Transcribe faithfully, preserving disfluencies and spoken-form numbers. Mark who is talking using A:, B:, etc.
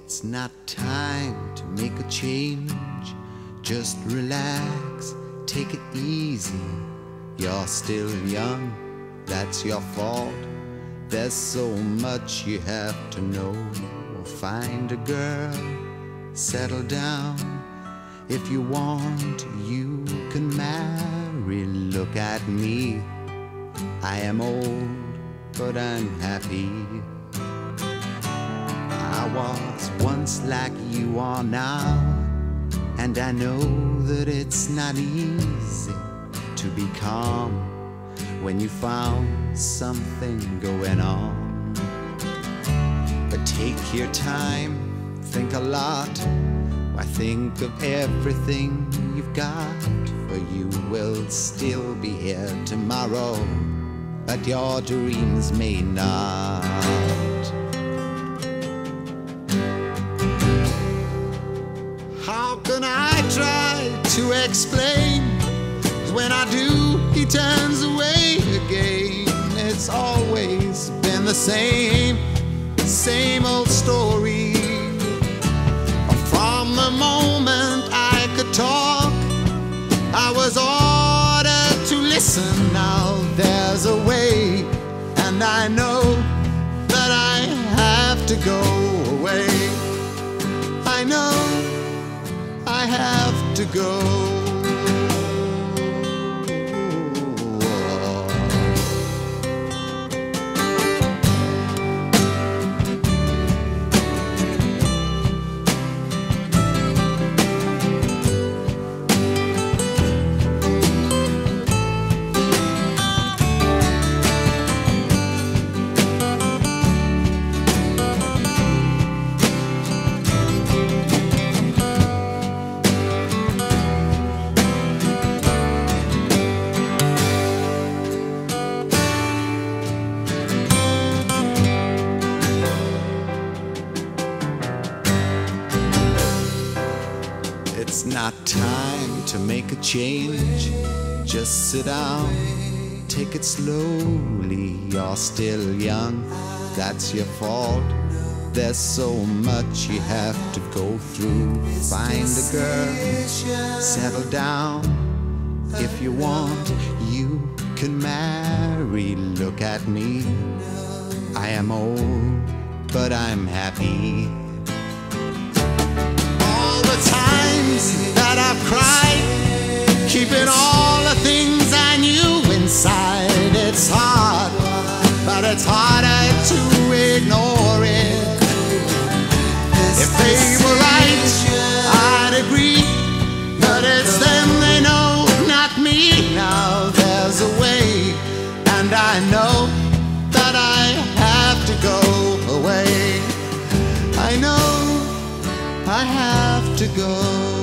A: It's not time to make a change. Just relax, take it easy. You're still young, that's your fault. There's so much you have to know. Find a girl, settle down. If you want, you can marry. Look at me, I am old, but I'm happy. I was once like you are now, and I know that it's not easy to be calm when you found something going on. But take your time, think a lot. Why, think of everything you've got, for you will still be here tomorrow, but your dreams may not. How can I try to explain? 'Cause when I do, he turns away again. It's always been the same, same old story. From the moment I could talk, I was ordered to listen. Now there's a way, and I know that I have to go away. I know I have to go. It's not time to make a change. Just sit down, take it slowly. You're still young, that's your fault. There's so much you have to go through. Find a girl, settle down. If you want, you can marry. Look at me, I am old, but I'm happy. That I've cried, keeping all the things I knew inside. It's hard, but it's harder to ignore it. If they were right, I'd agree, but it's them they know, not me. Now there's a way, and I know that I have to go away. I know I have to go.